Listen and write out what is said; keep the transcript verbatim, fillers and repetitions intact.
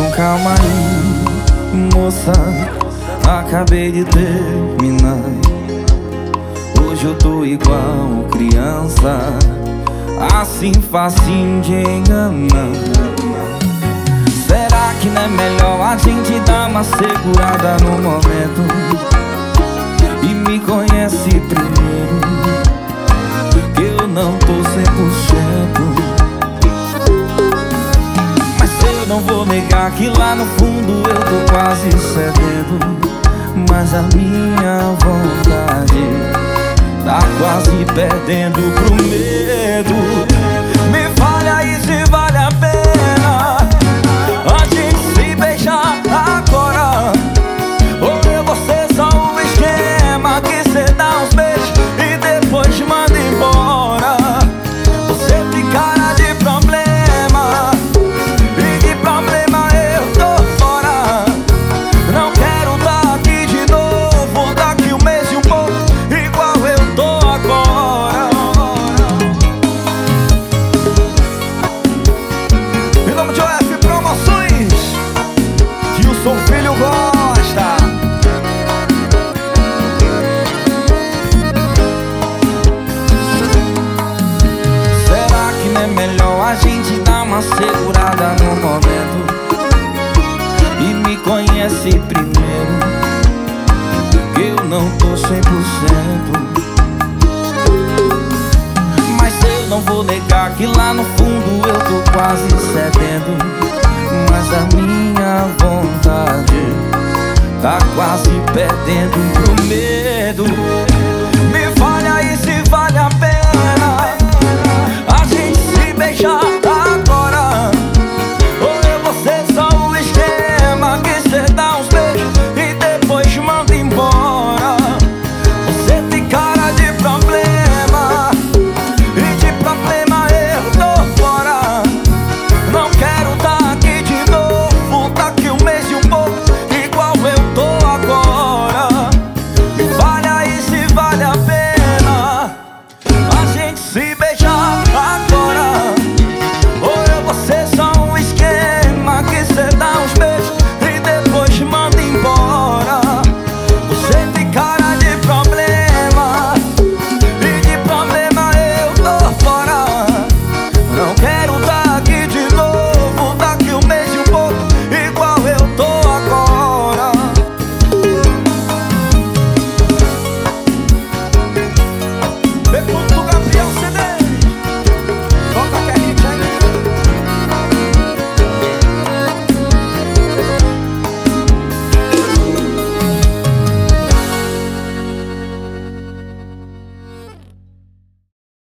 com calma aí, moça, acabei de terminar. Hoje eu tô igual criança, assim facinho de enganar. Será que não é melhor a gente dar uma segurada no momento e me conhece primeiro, que eu não tô cem por cento. Mas eu não vou negar que lá no fundo eu tô quase cedendo, mas a minha vontade tá quase perdendo pro medo. Me fale aí se vale a pena a gente se beijar agora, ou eu vou ser só um esquema que cê dá uns beijos e depois te manda embora. Você tem cara de problema, e de problema eu tô fora. Não quero tá aqui de novo, daqui um mês e um pouco, igual eu tô agora. Em nome de O F Promoções, que o seu filho gosta. Será que não é melhor a gente dar uma segurada no momento e me conhece primeiro, que eu não tô cem por cento. Mas eu não vou negar que lá no fundo eu tô quase cedendo, mas a minha vontade tá quase perdendo pro medo.